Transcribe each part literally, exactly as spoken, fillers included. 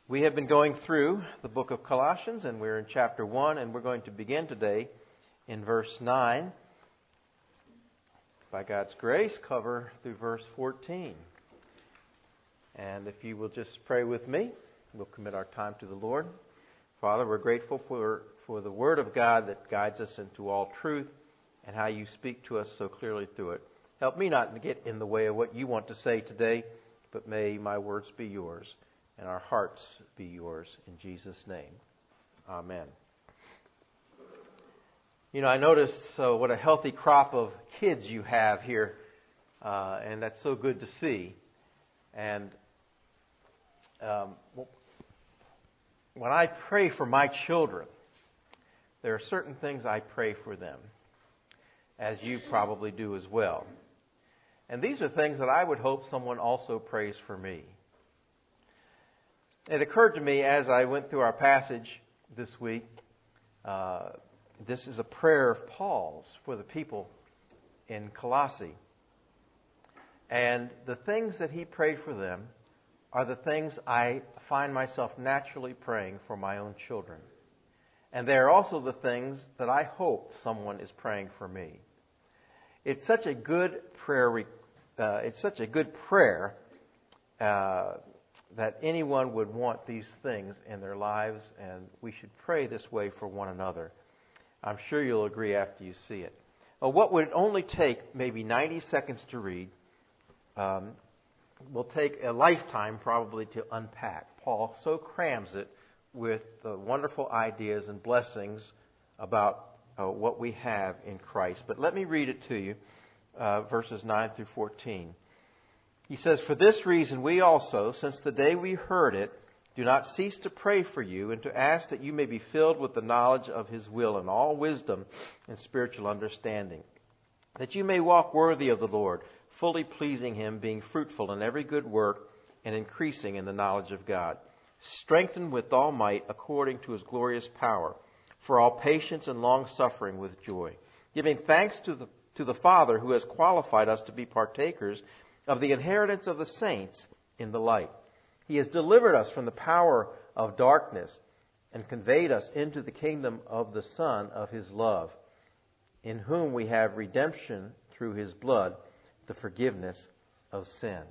We have been going through the book of Colossians, and we're in chapter one, and we're going to begin today in verse nine. By God's grace, cover through verse fourteen. And if you will just pray with me, we'll commit our time to the Lord. Father, we're grateful for, for the Word of God that guides us into all truth and how you speak to us so clearly through it. Help me not to get in the way of what you want to say today, but may my words be yours and our hearts be yours. In Jesus' name, amen. You know, I noticed uh, what a healthy crop of kids you have here, uh, and that's so good to see. And um, when I pray for my children, there are certain things I pray for them, as you probably do as well. And these are things that I would hope someone also prays for me. It occurred to me as I went through our passage this week, uh, this is a prayer of Paul's for the people in Colossae. And the things that he prayed for them are the things I find myself naturally praying for my own children. And they are also the things that I hope someone is praying for me. It's such a good prayer. Uh, it's such a good prayer uh, that anyone would want these things in their lives, and we should pray this way for one another. I'm sure you'll agree after you see it. Well, what would only take maybe ninety seconds to read um, will take a lifetime probably to unpack. Paul so crams it with the wonderful ideas and blessings about uh, what we have in Christ. But let me read it to you, uh, verses nine through fourteen. He says, "For this reason we also, since the day we heard it, do not cease to pray for you and to ask that you may be filled with the knowledge of His will and all wisdom and spiritual understanding, that you may walk worthy of the Lord, fully pleasing Him, being fruitful in every good work and increasing in the knowledge of God, strengthened with all might according to His glorious power, for all patience and long-suffering with joy, giving thanks to the, to the Father who has qualified us to be partakers of the inheritance of the saints in the light. He has delivered us from the power of darkness and conveyed us into the kingdom of the Son of His love, in whom we have redemption through His blood, the forgiveness of sins."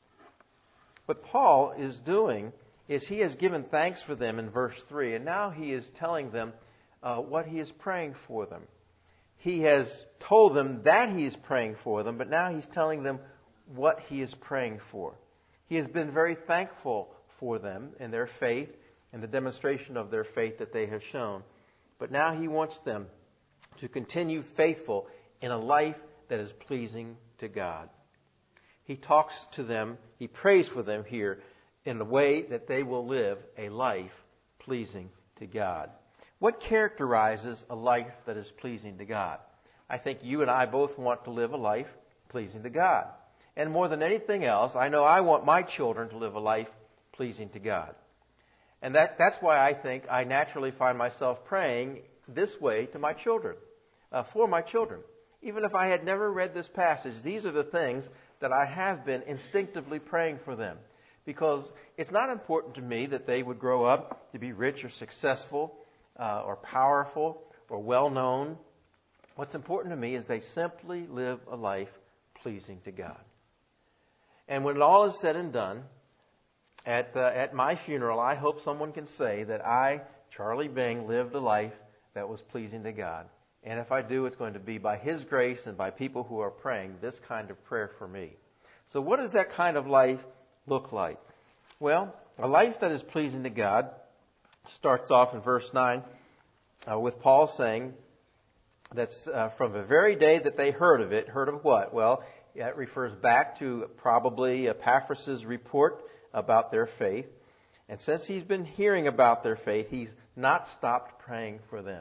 What Paul is doing is he has given thanks for them in verse three, and now he is telling them uh, what he is praying for them. He has told them that he is praying for them, but now he's telling them what he is praying for. He has been very thankful for them and their faith and the demonstration of their faith that they have shown. But now he wants them to continue faithful in a life that is pleasing to God. He talks to them, he prays for them here in the way that they will live a life pleasing to God. What characterizes a life that is pleasing to God? I think you and I both want to live a life pleasing to God. And more than anything else, I know I want my children to live a life pleasing to God. And that, that's why I think I naturally find myself praying this way to my children, uh, for my children. Even if I had never read this passage, these are the things that I have been instinctively praying for them. Because it's not important to me that they would grow up to be rich or successful uh, or powerful or well-known. What's important to me is they simply live a life pleasing to God. And when all is said and done, at uh, at my funeral, I hope someone can say that I, Charlie Bing, lived a life that was pleasing to God. And if I do, it's going to be by His grace and by people who are praying this kind of prayer for me. So what does that kind of life look like? Well, a life that is pleasing to God starts off in verse nine uh, with Paul saying that's uh, from the very day that they heard of it. Heard of what? Well, it refers back to probably Epaphras' report about their faith. And since he's been hearing about their faith, he's not stopped praying for them.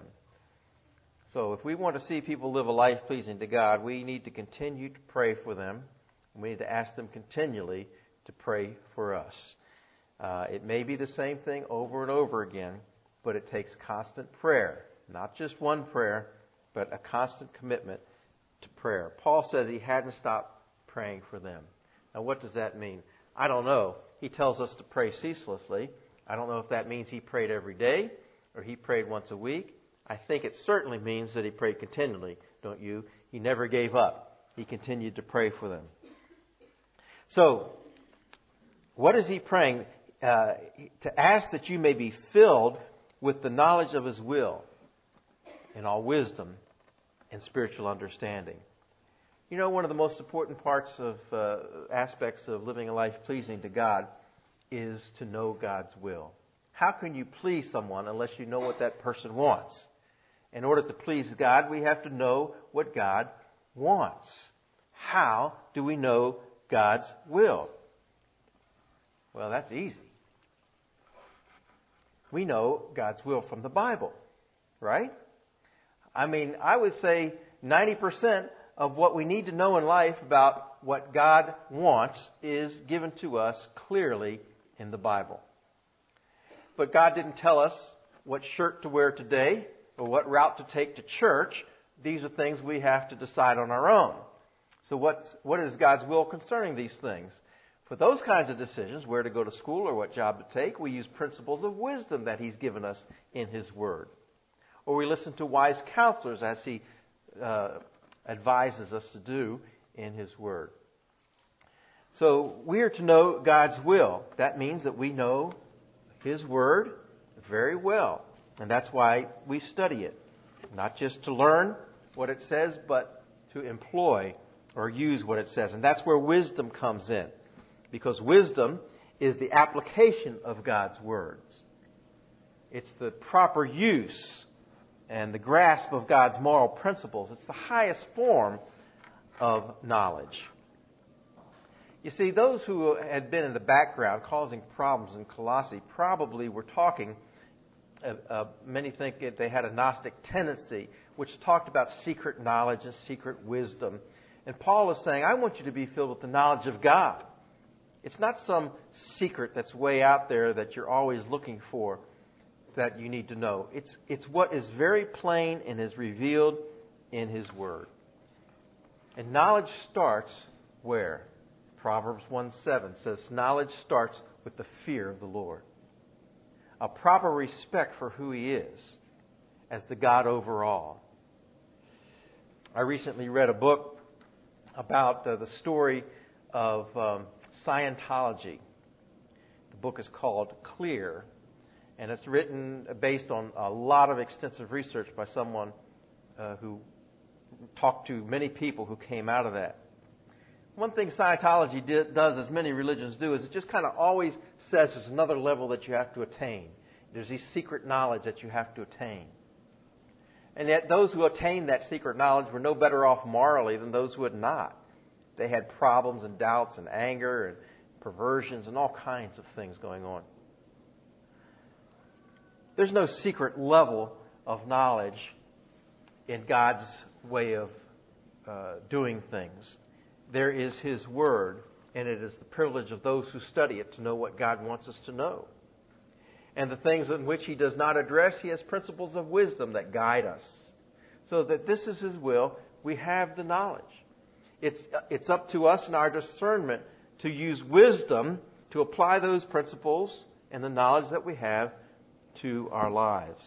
So if we want to see people live a life pleasing to God, we need to continue to pray for them. And we need to ask them continually to pray for us. Uh, it may be the same thing over and over again, but it takes constant prayer. Not just one prayer, but a constant commitment to prayer. Paul says he hadn't stopped praying for them. Now, what does that mean? I don't know. He tells us to pray ceaselessly. I don't know if that means he prayed every day or he prayed once a week. I think it certainly means that he prayed continually, don't you? He never gave up. He continued to pray for them. So, what is he praying? Uh, to ask that you may be filled with the knowledge of his will in all wisdom and spiritual understanding. You know, one of the most important parts of uh, aspects of living a life pleasing to God is to know God's will. How can you please someone unless you know what that person wants? In order to please God, we have to know what God wants. How do we know God's will? Well, that's easy. We know God's will from the Bible, right? I mean, I would say ninety percent of what we need to know in life about what God wants is given to us clearly in the Bible. But God didn't tell us what shirt to wear today or what route to take to church. These are things we have to decide on our own. So what's, what is God's will concerning these things? For those kinds of decisions, where to go to school or what job to take, we use principles of wisdom that He's given us in His Word. Or we listen to wise counselors as He uh, advises us to do in His Word. So we are to know God's will. That means that we know His Word very well. And that's why we study it. Not just to learn what it says, but to employ or use what it says. And that's where wisdom comes in. Because wisdom is the application of God's words. It's the proper use and the grasp of God's moral principles. It's the highest form of knowledge. You see, those who had been in the background causing problems in Colossae probably were talking, uh, uh, many think that they had a Gnostic tendency, which talked about secret knowledge and secret wisdom. And Paul is saying, I want you to be filled with the knowledge of God. It's not some secret that's way out there that you're always looking for that you need to know. It's, it's what is very plain and is revealed in His Word. And knowledge starts where? Proverbs one seven says, knowledge starts with the fear of the Lord. A proper respect for who He is as the God over all. I recently read a book about uh, the story of um, Scientology. The book is called Clear, and it's written based on a lot of extensive research by someone uh, who talked to many people who came out of that. One thing Scientology did, does, as many religions do, is it just kind of always says there's another level that you have to attain. There's these secret knowledge that you have to attain. And yet those who attained that secret knowledge were no better off morally than those who had not. They had problems and doubts and anger and perversions and all kinds of things going on. There's no secret level of knowledge in God's way of uh, doing things. There is His Word, and it is the privilege of those who study it to know what God wants us to know. And the things in which He does not address, He has principles of wisdom that guide us. So that this is His will, we have the knowledge. It's, it's up to us in our discernment to use wisdom to apply those principles and the knowledge that we have to our lives.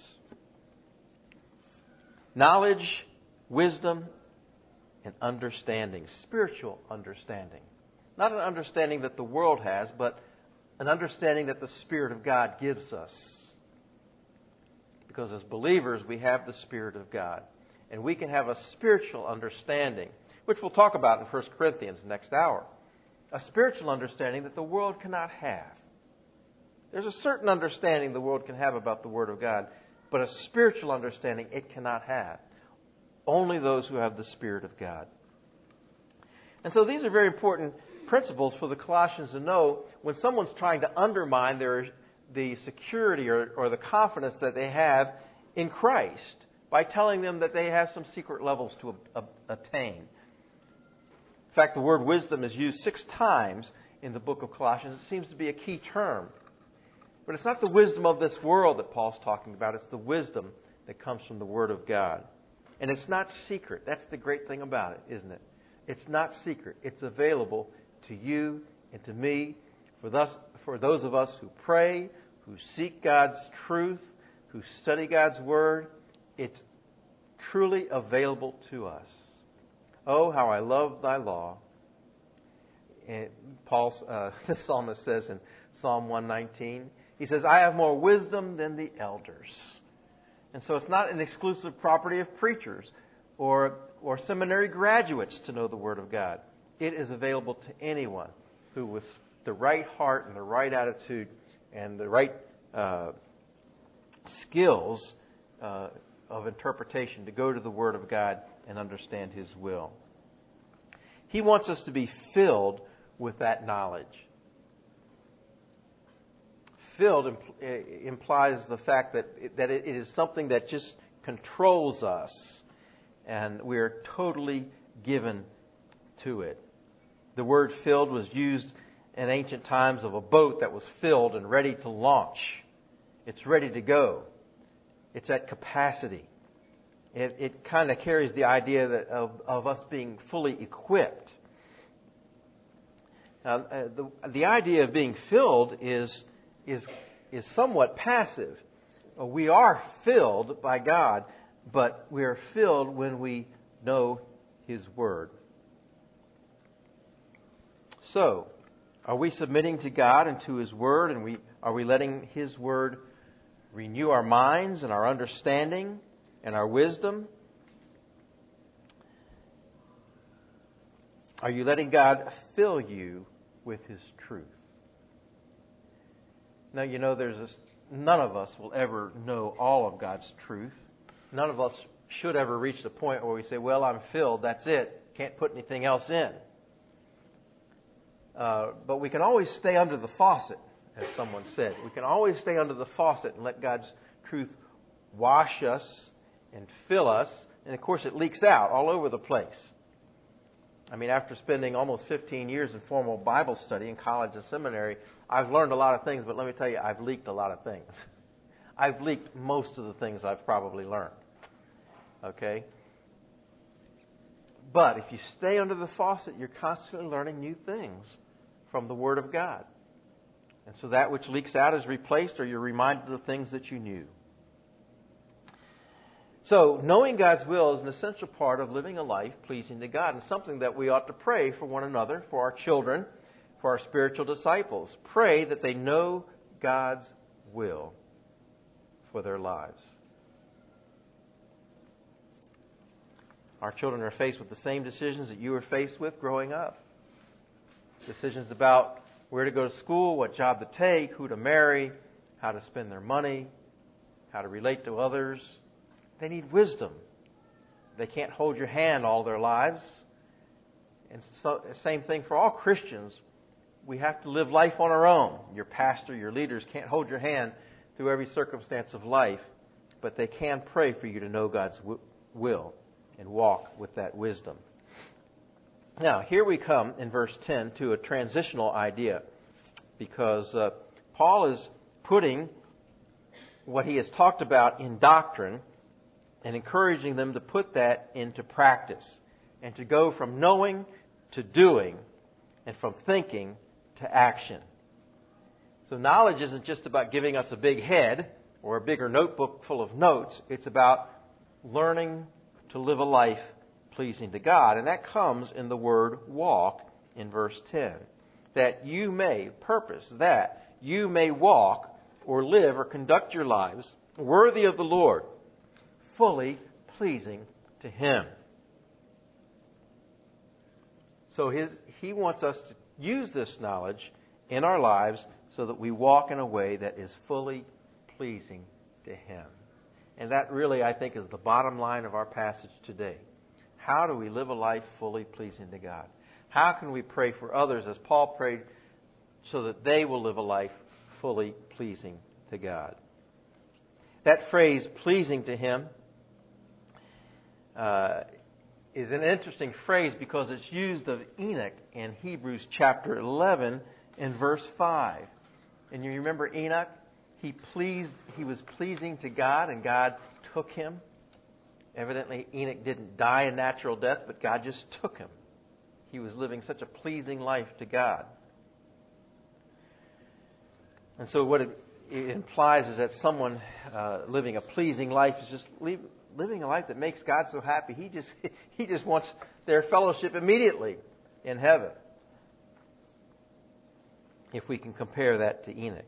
Knowledge, wisdom, and understanding, spiritual understanding. Not an understanding that the world has, but an understanding that the Spirit of God gives us. Because as believers, we have the Spirit of God. And we can have a spiritual understanding, which we'll talk about in First Corinthians next hour. A spiritual understanding that the world cannot have. There's a certain understanding the world can have about the Word of God, but a spiritual understanding it cannot have. Only those who have the Spirit of God. And so these are very important principles for the Colossians to know when someone's trying to undermine their the security or, or the confidence that they have in Christ by telling them that they have some secret levels to a, a, attain. In fact, the word wisdom is used six times in the book of Colossians. It seems to be a key term. But it's not the wisdom of this world that Paul's talking about. It's the wisdom that comes from the Word of God. And it's not secret. That's the great thing about it, isn't it? It's not secret. It's available to you and to me, for thus, for those of us who pray, who seek God's truth, who study God's Word, it's truly available to us. Oh, how I love thy law. And Paul, uh, the psalmist says in Psalm one nineteen, he says, I have more wisdom than the elders. And so it's not an exclusive property of preachers or, or seminary graduates to know the Word of God. It is available to anyone who, with the right heart and the right attitude and the right uh, skills uh, of interpretation, to go to the Word of God and understand His will. He wants us to be filled with that knowledge. Filled impl- implies the fact that it, that it is something that just controls us, and we are totally given to it. The word filled was used in ancient times of a boat that was filled and ready to launch. It's ready to go. It's at capacity. It, it kind of carries the idea that of, of us being fully equipped. Now, uh, the, the idea of being filled is is is somewhat passive. We are filled by God, but we are filled when we know His Word. So, are we submitting to God and to His Word, and we are we letting His Word renew our minds and our understanding and our wisdom? Are you letting God fill you with His truth? Now, you know, there's this, none of us will ever know all of God's truth. None of us should ever reach the point where we say, well, I'm filled, that's it, can't put anything else in. Uh, but we can always stay under the faucet, as someone said. We can always stay under the faucet and let God's truth wash us and fill us. And, of course, it leaks out all over the place. I mean, after spending almost fifteen years in formal Bible study in college and seminary, I've learned a lot of things, but let me tell you, I've leaked a lot of things. I've leaked most of the things I've probably learned. Okay? But if you stay under the faucet, you're constantly learning new things from the Word of God. And so that which leaks out is replaced, or you're reminded of the things that you knew. So, knowing God's will is an essential part of living a life pleasing to God, and something that we ought to pray for one another, for our children, for our spiritual disciples. Pray that they know God's will for their lives. Our children are faced with the same decisions that you were faced with growing up. Decisions about where to go to school, what job to take, who to marry, how to spend their money, how to relate to others. They need wisdom. They can't hold your hand all their lives. And so, same thing for all Christians. We have to live life on our own. Your pastor, your leaders can't hold your hand through every circumstance of life, but they can pray for you to know God's w- will and walk with that wisdom. Now, here we come in verse ten to a transitional idea, because uh, Paul is putting what he has talked about in doctrine and encouraging them to put that into practice and to go from knowing to doing and from thinking to action. So knowledge isn't just about giving us a big head or a bigger notebook full of notes. It's about learning to live a life pleasing to God. And that comes in the word walk in verse ten. That you may, purpose, that you may walk or live or conduct your lives worthy of the Lord, fully pleasing to Him. So his, He wants us to use this knowledge in our lives so that we walk in a way that is fully pleasing to Him. And that really, I think, is the bottom line of our passage today. How do we live a life fully pleasing to God? How can we pray for others as Paul prayed so that they will live a life fully pleasing to God? That phrase, pleasing to Him, uh, is an interesting phrase because it's used of Enoch in Hebrews chapter eleven and verse five. And you remember Enoch? He pleased. He was pleasing to God, and God took him. Evidently, Enoch didn't die a natural death, but God just took him. He was living such a pleasing life to God. And so what did it implies is that someone uh, living a pleasing life is just leave, living a life that makes God so happy. He just he just wants their fellowship immediately in heaven. If we can compare that to Enoch.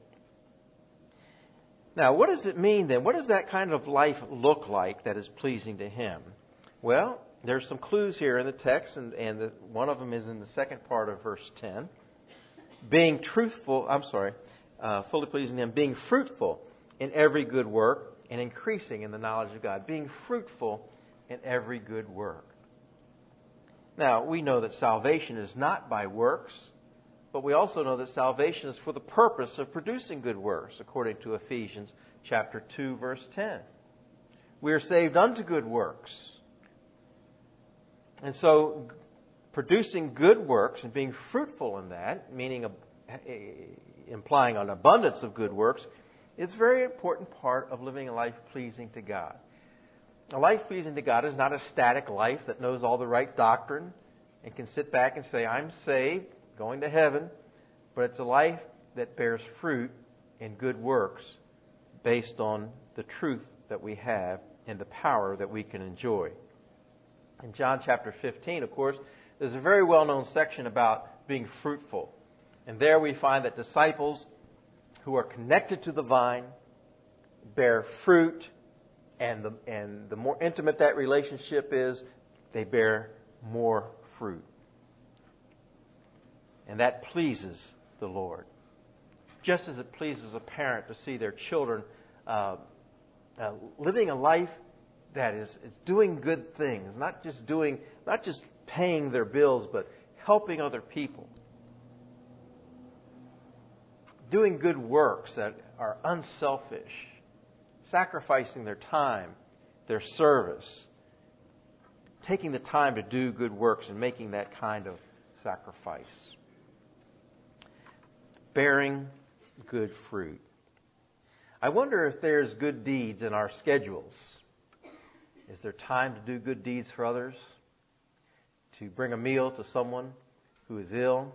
Now, what does it mean then? What does that kind of life look like that is pleasing to Him? Well, there's some clues here in the text, and, and the, one of them is in the second part of verse ten. Being truthful, I'm sorry, uh, fully pleasing to Him, being fruitful in every good work and increasing in the knowledge of God. Being fruitful in every good work. Now, we know that salvation is not by works, but we also know that salvation is for the purpose of producing good works, according to Ephesians chapter two, verse ten. We are saved unto good works. And so, producing good works and being fruitful in that, meaning a, a, implying an abundance of good works, is a very important part of living a life pleasing to God. A life pleasing to God is not a static life that knows all the right doctrine and can sit back and say, I'm saved, going to heaven, but it's a life that bears fruit in good works based on the truth that we have and the power that we can enjoy. In John chapter fifteen, of course, there's a very well-known section about being fruitful. And there we find that disciples who are connected to the vine bear fruit, and the, and the more intimate that relationship is, they bear more fruit. And that pleases the Lord. Just as it pleases a parent to see their children uh, uh, living a life that is, is doing good things, not just doing, not just paying their bills, but helping other people. Doing good works that are unselfish, sacrificing their time, their service, taking the time to do good works and making that kind of sacrifice. Bearing good fruit. I wonder if there's good deeds in our schedules. Is there time to do good deeds for others? To bring a meal to someone who is ill?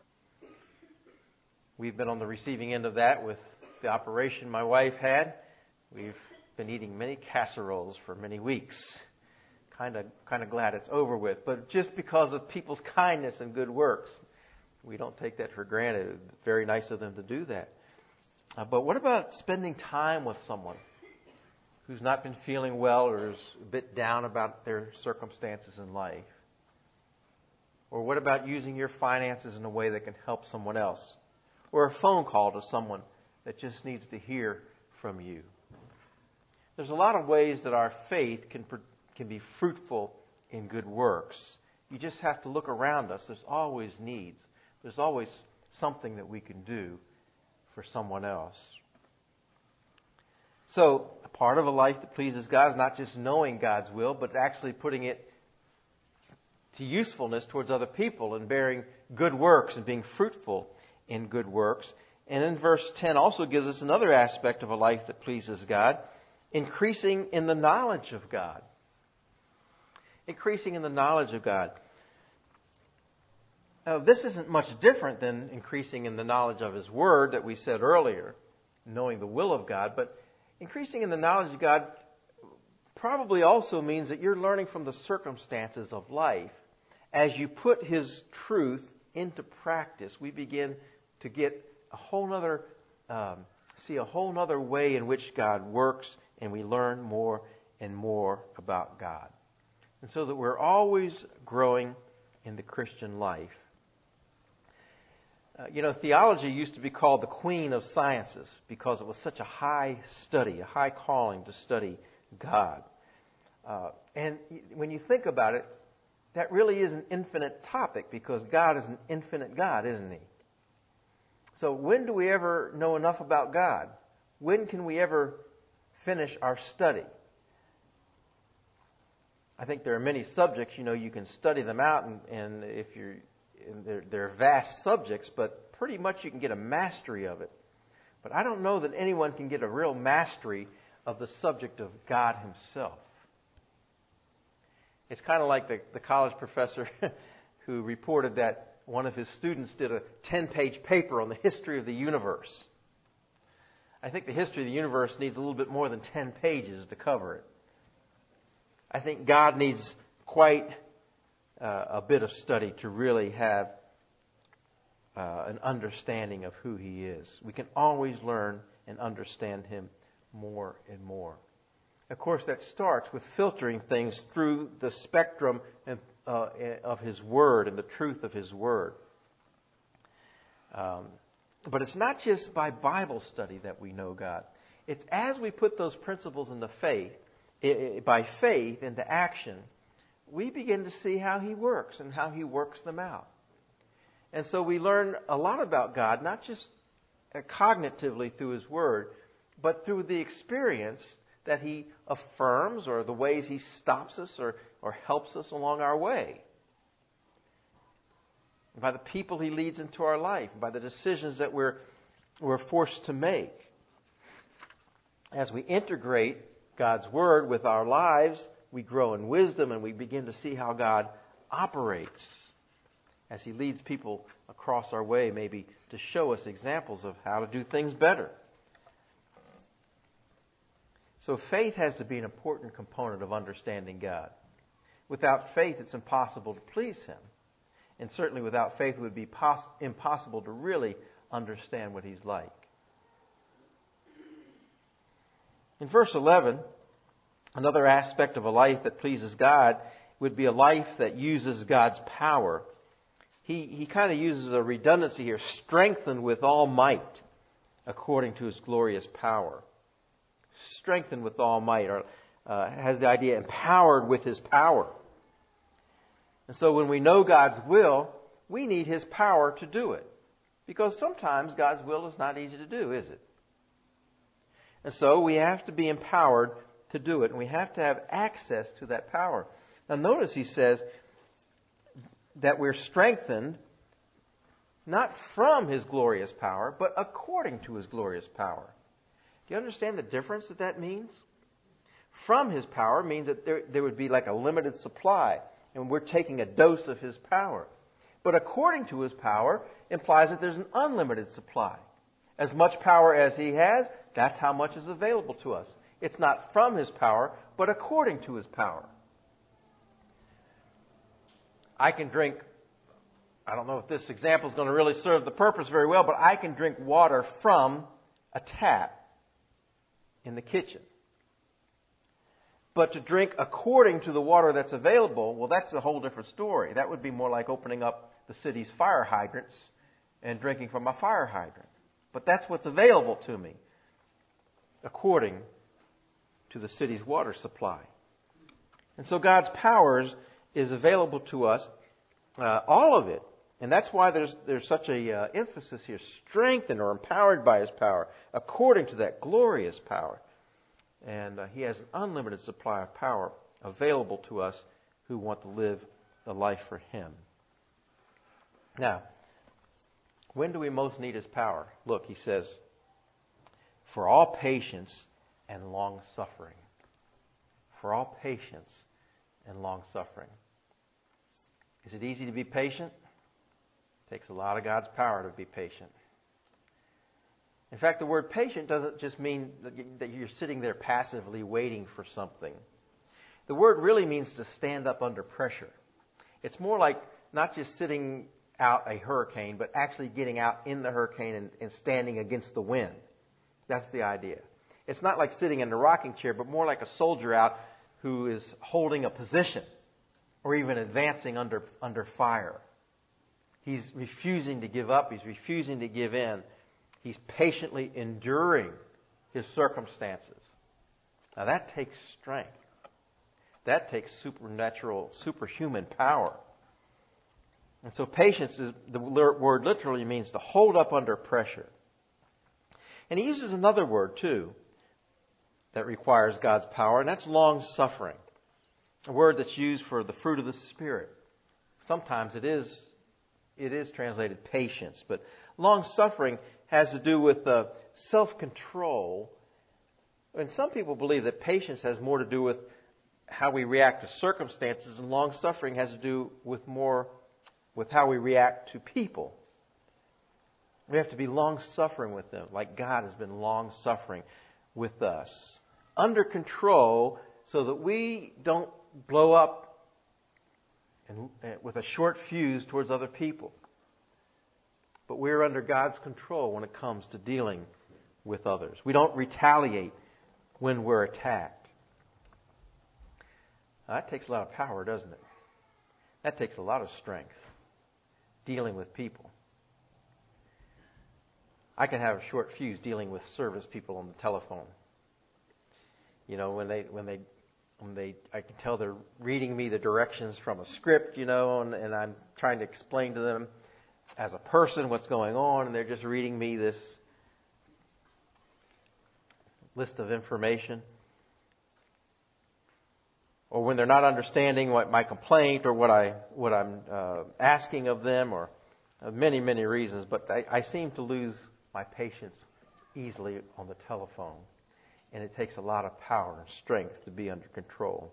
We've been on the receiving end of that with the operation my wife had. We've been eating many casseroles for many weeks. Kind of, kind of glad it's over with. But just because of people's kindness and good works, we don't take that for granted. It's very nice of them to do that. Uh, but what about spending time with someone who's not been feeling well or is a bit down about their circumstances in life? Or what about using your finances in a way that can help someone else? Or a phone call to someone that just needs to hear from you? There's a lot of ways that our faith can can be fruitful in good works. You just have to look around us. There's always needs. There's always something that we can do for someone else. So, a part of a life that pleases God is not just knowing God's will, but actually putting it to usefulness towards other people and bearing good works and being fruitful in good works. And then verse ten also gives us another aspect of a life that pleases God, increasing in the knowledge of God. Increasing in the knowledge of God. Now, this isn't much different than increasing in the knowledge of His Word that we said earlier, knowing the will of God, but increasing in the knowledge of God probably also means that you're learning from the circumstances of life. As you put His truth into practice, we begin to get a whole other, um, see a whole other way in which God works, and we learn more and more about God. And so that we're always growing in the Christian life. Uh, you know, theology used to be called the queen of sciences because it was such a high study, a high calling to study God. Uh, and when you think about it, that really is an infinite topic because God is an infinite God, isn't He? So when do we ever know enough about God? When can we ever finish our study? I think there are many subjects, you know, you can study them out, and, and if you're, and they're, they're vast subjects, but pretty much you can get a mastery of it. But I don't know that anyone can get a real mastery of the subject of God Himself. It's kind of like the, the college professor who reported that one of his students did a ten-page paper on the history of the universe. I think the history of the universe needs a little bit more than ten pages to cover it. I think God needs quite uh, a bit of study to really have uh, an understanding of who He is. We can always learn and understand Him more and more. Of course, that starts with filtering things through the spectrum and, uh, of His Word and the truth of His Word. Um, but it's not just by Bible study that we know God. It's as we put those principles into faith, it, by faith into action, we begin to see how He works and how He works them out. And so we learn a lot about God, not just cognitively through His Word, but through the experience that He affirms or the ways He stops us or, or helps us along our way. By the people He leads into our life, by the decisions that we're, we're forced to make. As we integrate God's Word with our lives, we grow in wisdom and we begin to see how God operates as He leads people across our way, maybe to show us examples of how to do things better. So faith has to be an important component of understanding God. Without faith, it's impossible to please Him. And certainly without faith, it would be poss- impossible to really understand what He's like. In verse eleven, another aspect of a life that pleases God would be a life that uses God's power. He, he kind of uses a redundancy here, strengthened with all might according to His glorious power. Strengthened with all might, or uh, has the idea empowered with His power. And so when we know God's will, we need His power to do it. Because sometimes God's will is not easy to do, is it? And so we have to be empowered to do it. And we have to have access to that power. Now notice he says that we're strengthened not from His glorious power, but according to His glorious power. Do you understand the difference that that means? From His power means that there, there would be like a limited supply, and we're taking a dose of His power. But according to His power implies that there's an unlimited supply. As much power as He has, that's how much is available to us. It's not from His power, but according to His power. I can drink, I don't know if this example is going to really serve the purpose very well, but I can drink water from a tap in the kitchen. But to drink according to the water that's available, well, that's a whole different story. That would be more like opening up the city's fire hydrants and drinking from a fire hydrant. But that's what's available to me, according to the city's water supply. And so God's powers is available to us, uh, all of it. And that's why there's there's such a uh, emphasis here, strengthened or empowered by His power, according to that glorious power. And uh, He has an unlimited supply of power available to us who want to live the life for Him. Now, when do we most need His power? Look, he says, for all patience and long suffering. For all patience and long suffering. Is it easy to be patient? It takes a lot of God's power to be patient. In fact, the word patient doesn't just mean that you're sitting there passively waiting for something. The word really means to stand up under pressure. It's more like not just sitting out a hurricane, but actually getting out in the hurricane and, and standing against the wind. That's the idea. It's not like sitting in the rocking chair, but more like a soldier out who is holding a position or even advancing under, under fire. He's refusing to give up. He's refusing to give in. He's patiently enduring his circumstances. Now that takes strength. That takes supernatural, superhuman power. And so patience, is the word literally means to hold up under pressure. And he uses another word too that requires God's power, and that's long suffering. A word that's used for the fruit of the Spirit. Sometimes it is it is translated patience, but long suffering has to do with uh, self-control. And some people believe that patience has more to do with how we react to circumstances, and long suffering has to do with more with how we react to people. We have to be long-suffering with them, like God has been long-suffering with us. Under control, so that we don't blow up and, uh, with a short fuse towards other people. But we're under God's control when it comes to dealing with others. We don't retaliate when we're attacked. Now, that takes a lot of power, doesn't it? That takes a lot of strength, dealing with people. I can have a short fuse dealing with service people on the telephone. You know, when they, when they, when they, I can tell they're reading me the directions from a script, you know, and, and I'm trying to explain to them as a person what's going on, and they're just reading me this list of information. Or when they're not understanding what my complaint or what I what I'm uh, asking of them, or uh, many many reasons, but I, I seem to lose my patience easily on the telephone, and it takes a lot of power and strength to be under control.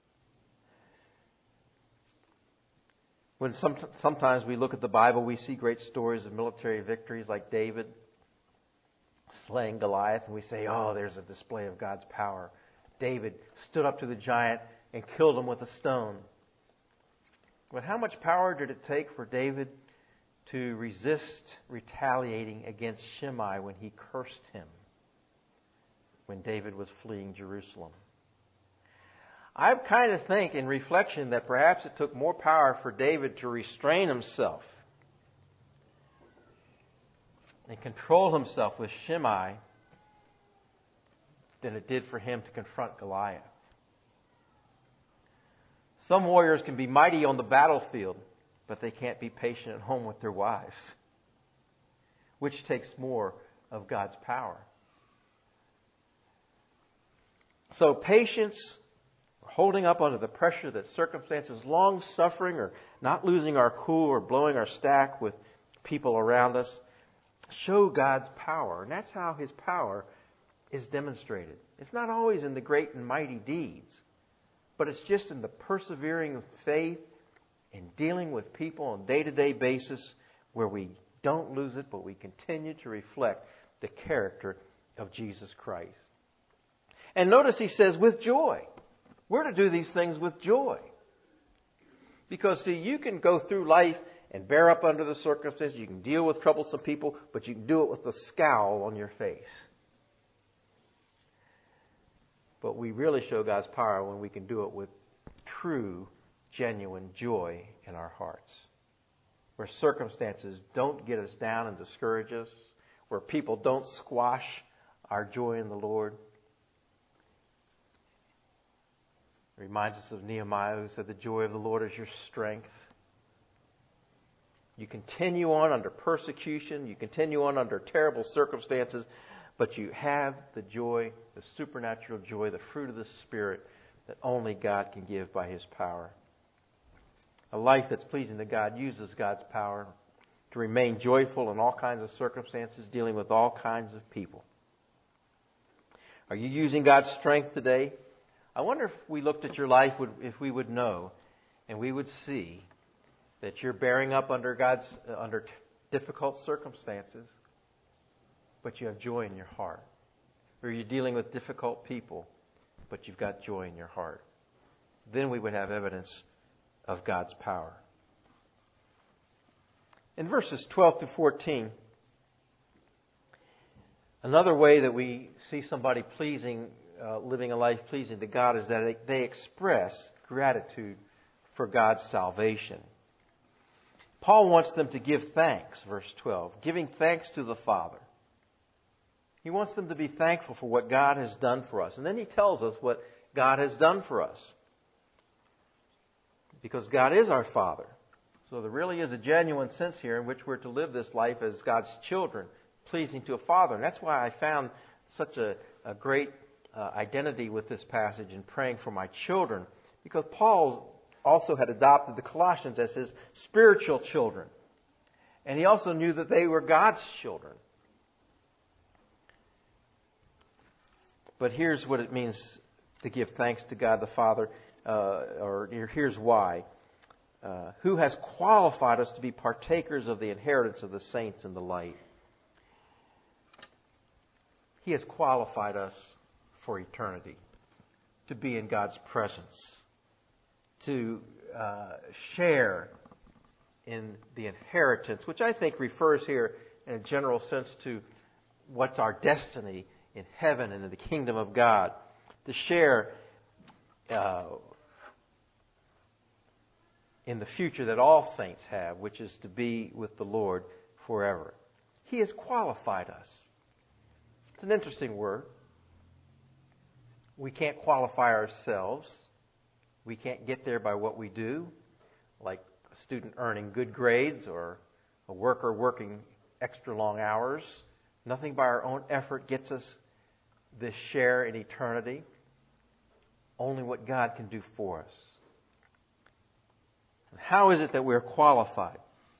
When some, sometimes we look at the Bible, we see great stories of military victories like David slaying Goliath, and we say, oh, there's a display of God's power. David stood up to the giant and killed him with a stone. But how much power did it take for David to resist retaliating against Shimei when he cursed him when David was fleeing Jerusalem? I kind of think in reflection that perhaps it took more power for David to restrain himself and control himself with Shimei than it did for him to confront Goliath. Some warriors can be mighty on the battlefield, but they can't be patient at home with their wives, which takes more of God's power. So patience, holding up under the pressure that circumstances, long-suffering, or not losing our cool or blowing our stack with people around us, show God's power. And that's how His power is demonstrated. It's not always in the great and mighty deeds, but it's just in the persevering faith in dealing with people on a day-to-day basis where we don't lose it, but we continue to reflect the character of Jesus Christ. And notice he says, with joy. We're to do these things with joy. Because, see, you can go through life and bear up under the circumstances. You can deal with troublesome people, but you can do it with a scowl on your face. But we really show God's power when we can do it with true, genuine joy in our hearts. Where circumstances don't get us down and discourage us. Where people don't squash our joy in the Lord. It reminds us of Nehemiah, who said, the joy of the Lord is your strength. You continue on under persecution. You continue on under terrible circumstances. But you have the joy, the supernatural joy, the fruit of the Spirit that only God can give by His power. A life that's pleasing to God uses God's power to remain joyful in all kinds of circumstances, dealing with all kinds of people. Are you using God's strength today? I wonder if we looked at your life, if we would know and we would see that you're bearing up under God's uh, under difficult circumstances, but you have joy in your heart. Or you're dealing with difficult people, but you've got joy in your heart. Then we would have evidence of God's power. In verses twelve to fourteen, another way that we see somebody pleasing, uh, living a life pleasing to God, is that they, they express gratitude for God's salvation. Paul wants them to give thanks, verse twelve, giving thanks to the Father. He wants them to be thankful for what God has done for us. And then he tells us what God has done for us. Because God is our Father. So there really is a genuine sense here in which we're to live this life as God's children, pleasing to a Father. And that's why I found such a, a great uh, identity with this passage in praying for my children. Because Paul also had adopted the Colossians as his spiritual children. And he also knew that they were God's children. But here's what it means to give thanks to God the Father, uh, or here's why. Uh, who has qualified us to be partakers of the inheritance of the saints in the light. He has qualified us for eternity, to be in God's presence, to uh, share in the inheritance, which I think refers here in a general sense to what's our destiny in heaven and in the kingdom of God, to share uh, in the future that all saints have, which is to be with the Lord forever. He has qualified us. It's an interesting word. We can't qualify ourselves. We can't get there by what we do, like a student earning good grades or a worker working extra long hours. Nothing by our own effort gets us this share in eternity. Only what God can do for us. And how is it that we're qualified?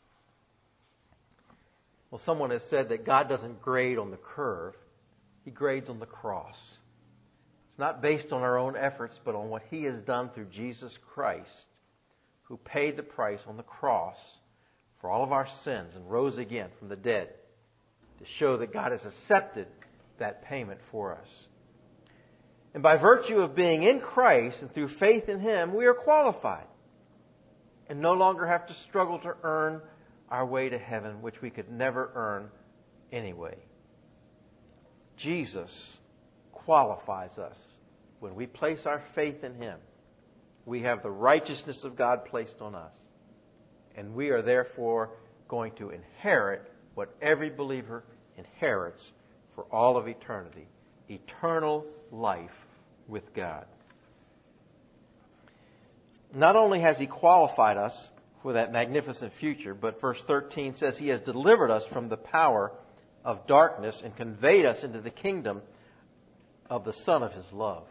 Well, someone has said that God doesn't grade on the curve. He grades on the cross. It's not based on our own efforts, but on what He has done through Jesus Christ, who paid the price on the cross for all of our sins and rose again from the dead to show that God has accepted that payment for us. And by virtue of being in Christ and through faith in Him, we are qualified and no longer have to struggle to earn our way to heaven, which we could never earn anyway. Jesus qualifies us. When we place our faith in Him, we have the righteousness of God placed on us. And we are therefore going to inherit what every believer inherits for all of eternity. Eternal life with God. Not only has He qualified us for that magnificent future, but verse thirteen says He has delivered us from the power of darkness and conveyed us into the kingdom of the Son of His love.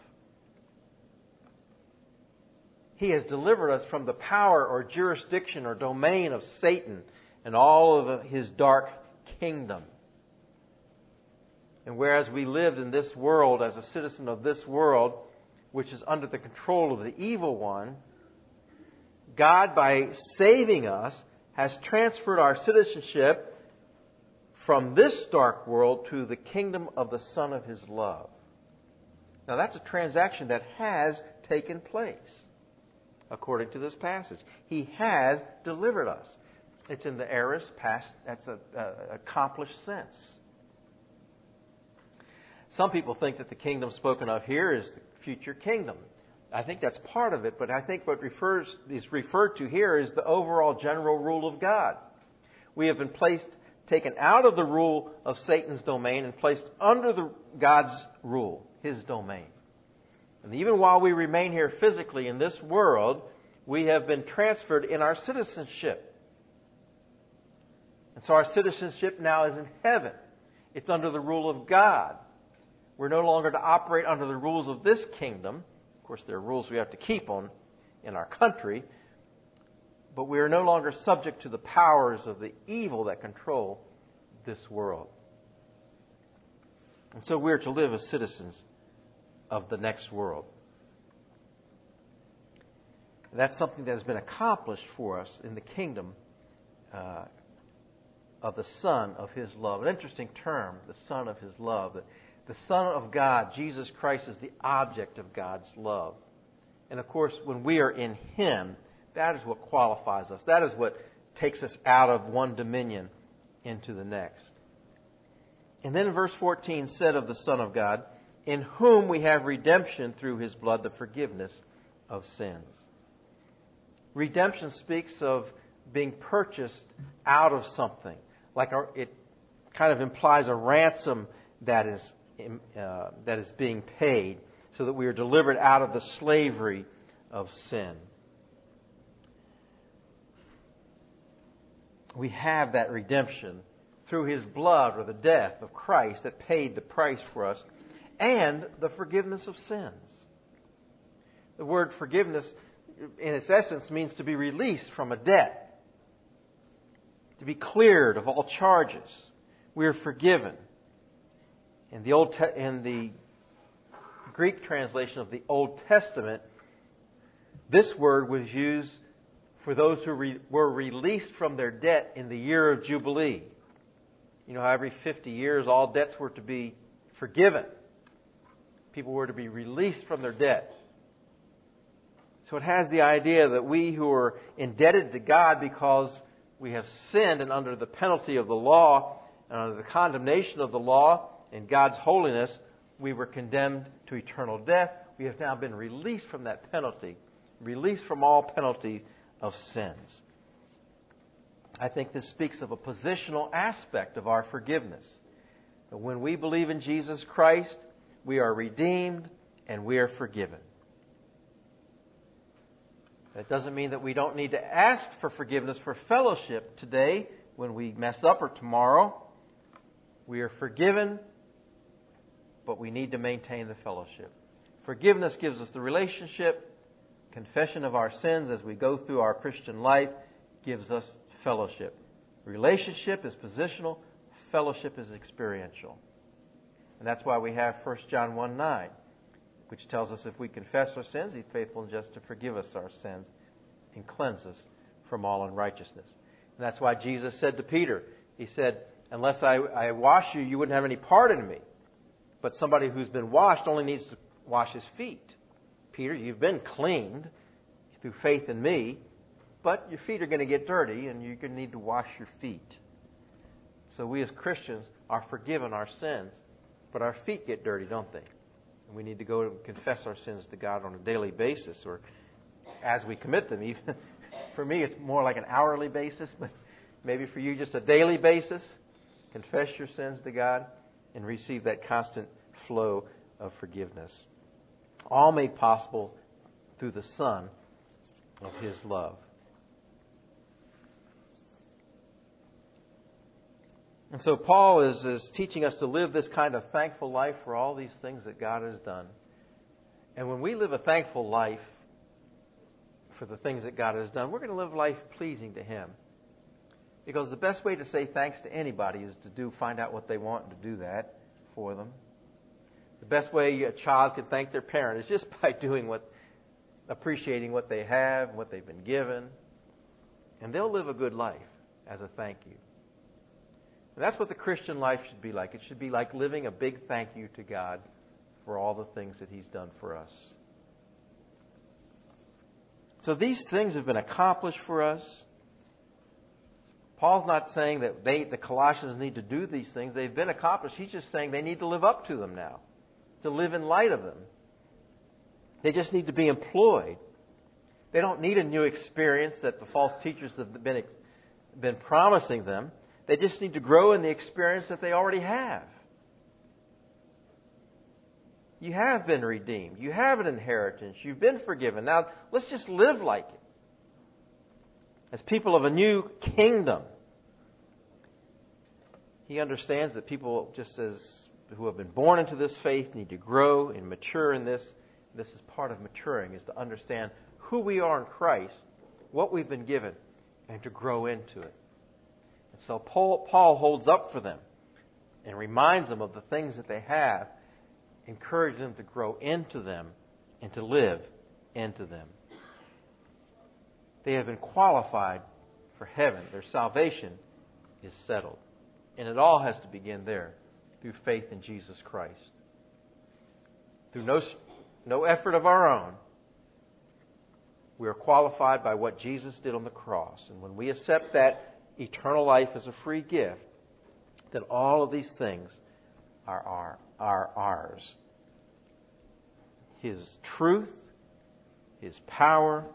He has delivered us from the power or jurisdiction or domain of Satan and all of his dark kingdom. And whereas we lived in this world as a citizen of this world, which is under the control of the evil one, God, by saving us, has transferred our citizenship from this dark world to the kingdom of the Son of His love. Now that's a transaction that has taken place, according to this passage. He has delivered us. It's in the aorist past, that's an accomplished sense. Some people think that the kingdom spoken of here is the future kingdom. I think that's part of it, but I think what refers is referred to here is the overall general rule of God. We have been placed, taken out of the rule of Satan's domain and placed under the God's rule, His domain. And even while we remain here physically in this world, we have been transferred in our citizenship. And so our citizenship now is in heaven. It's under the rule of God. We're no longer to operate under the rules of this kingdom. Of course, there are rules we have to keep on in our country. But we are no longer subject to the powers of the evil that control this world. And so we're to live as citizens of the next world. And that's something that has been accomplished for us in the kingdom uh, of the Son of His love. An interesting term, the Son of His love. The Son of God, Jesus Christ, is the object of God's love. And of course, when we are in Him, that is what qualifies us. That is what takes us out of one dominion into the next. And then in verse fourteen said of the Son of God, in whom we have redemption through His blood, the forgiveness of sins. Redemption speaks of being purchased out of something. Like our, it kind of implies a ransom that is uh, that is being paid so that we are delivered out of the slavery of sin. We have that redemption through His blood or the death of Christ that paid the price for us, and the forgiveness of sins. The word forgiveness, in its essence, means to be released from a debt, to be cleared of all charges. We are forgiven. In the Old Te- in the Greek translation of the Old Testament, this word was used for those who re- were released from their debt in the year of Jubilee. You know how every fifty years all debts were to be forgiven. People were to be released from their debt. So it has the idea that we who are indebted to God because we have sinned and under the penalty of the law and under the condemnation of the law in God's holiness, we were condemned to eternal death. We have now been released from that penalty, released from all penalty of sins. I think this speaks of a positional aspect of our forgiveness. That when we believe in Jesus Christ, we are redeemed and we are forgiven. That doesn't mean that we don't need to ask for forgiveness for fellowship today when we mess up or tomorrow. We are forgiven, but we need to maintain the fellowship. Forgiveness gives us the relationship. Confession of our sins as we go through our Christian life gives us fellowship. Relationship is positional. Fellowship is experiential. And that's why we have First John one nine, which tells us if we confess our sins, He's faithful and just to forgive us our sins and cleanse us from all unrighteousness. And that's why Jesus said to Peter, He said, unless I, I wash you, you wouldn't have any part in me. But somebody who's been washed only needs to wash his feet. Peter, you've been cleaned through faith in me, but your feet are going to get dirty and you're going to need to wash your feet. So we as Christians are forgiven our sins, but our feet get dirty, don't they? And we need to go and confess our sins to God on a daily basis, or as we commit them. Even for me, it's more like an hourly basis, but maybe for you, just a daily basis. Confess your sins to God and receive that constant flow of forgiveness. All made possible through the Son of His love. And so Paul is, is teaching us to live this kind of thankful life for all these things that God has done. And when we live a thankful life for the things that God has done, we're going to live life pleasing to Him. Because the best way to say thanks to anybody is to do find out what they want and to do that for them. The best way a child can thank their parent is just by doing what, appreciating what they have, what they've been given. And they'll live a good life as a thank you. And that's what the Christian life should be like. It should be like living a big thank you to God for all the things that He's done for us. So these things have been accomplished for us. Paul's not saying that they, the Colossians need to do these things. They've been accomplished. He's just saying they need to live up to them now, to live in light of them. They just need to be employed. They don't need a new experience that the false teachers have been, been promising them. They just need to grow in the experience that they already have. You have been redeemed. You have an inheritance. You've been forgiven. Now, let's just live like it. As people of a new kingdom. He understands that people, just as who have been born into this faith, need to grow and mature in this. This is part of maturing, is to understand who we are in Christ, what we've been given, and to grow into it. And so Paul, Paul holds up for them and reminds them of the things that they have, encourages them to grow into them and to live into them. They have been qualified for heaven. Their salvation is settled. And it all has to begin there, through faith in Jesus Christ. Through no, no effort of our own, we are qualified by what Jesus did on the cross. And when we accept that eternal life as a free gift, then all of these things are, are, are ours. His truth, His power,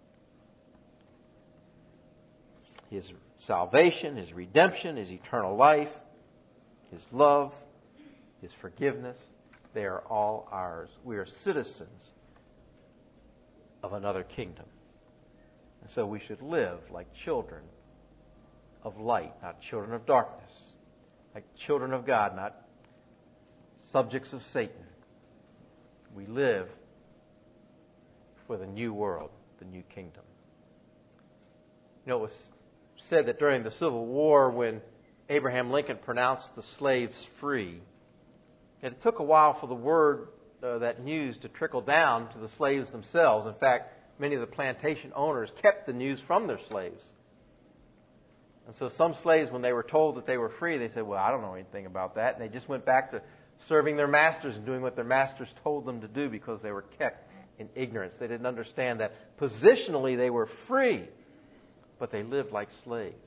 His salvation, His redemption, His eternal life, His love, His forgiveness, they are all ours. We are citizens of another kingdom. And so we should live like children of light, not children of darkness. Like children of God, not subjects of Satan. We live for the new world, the new kingdom. You know, it was said that during the Civil War, when Abraham Lincoln pronounced the slaves free, and it took a while for the word, uh, that news, to trickle down to the slaves themselves. In fact, many of the plantation owners kept the news from their slaves. And so some slaves, when they were told that they were free, they said, well, I don't know anything about that. And they just went back to serving their masters and doing what their masters told them to do because they were kept in ignorance. They didn't understand that positionally they were free, but they lived like slaves.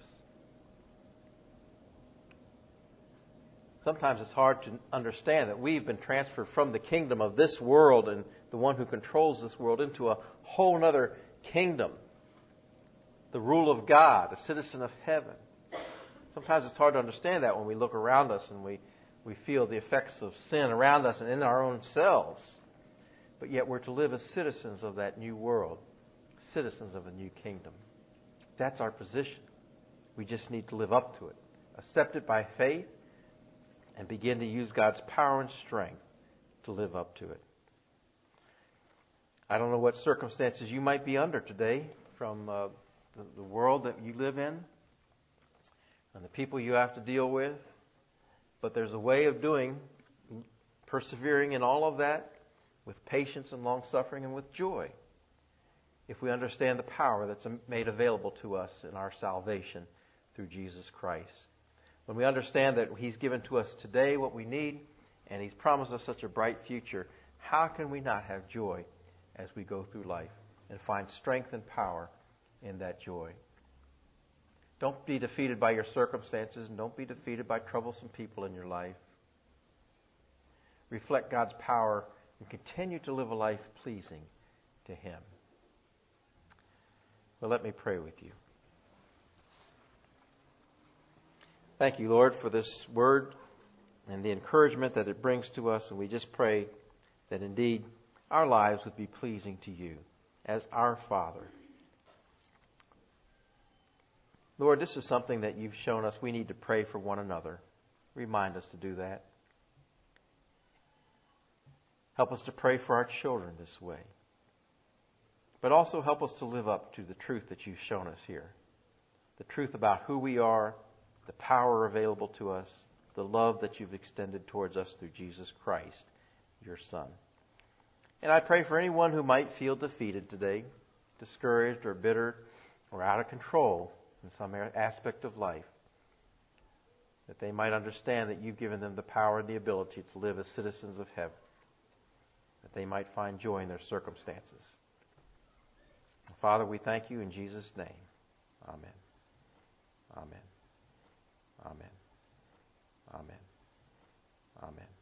Sometimes it's hard to understand that we've been transferred from the kingdom of this world and the one who controls this world into a whole other kingdom. The rule of God, a citizen of heaven. Sometimes it's hard to understand that when we look around us and we, we feel the effects of sin around us and in our own selves. But yet we're to live as citizens of that new world, citizens of a new kingdom. That's our position. We just need to live up to it, accept it by faith, and begin to use God's power and strength to live up to it. I don't know what circumstances you might be under today from uh, the, the world that you live in and the people you have to deal with, but there's a way of doing, persevering in all of that with patience and long-suffering and with joy if we understand the power that's made available to us in our salvation through Jesus Christ. When we understand that He's given to us today what we need and He's promised us such a bright future, how can we not have joy as we go through life and find strength and power in that joy? Don't be defeated by your circumstances and don't be defeated by troublesome people in your life. Reflect God's power and continue to live a life pleasing to Him. Well, let me pray with you. Thank you, Lord, for this word and the encouragement that it brings to us. And we just pray that indeed our lives would be pleasing to you as our Father. Lord, this is something that you've shown us we need to pray for one another. Remind us to do that. Help us to pray for our children this way. But also help us to live up to the truth that you've shown us here. The truth about who we are, the power available to us, the love that you've extended towards us through Jesus Christ, your Son. And I pray for anyone who might feel defeated today, discouraged or bitter or out of control in some aspect of life, that they might understand that you've given them the power and the ability to live as citizens of heaven, that they might find joy in their circumstances. Father, we thank you in Jesus' name. Amen. Amen. Amen. Amen. Amen.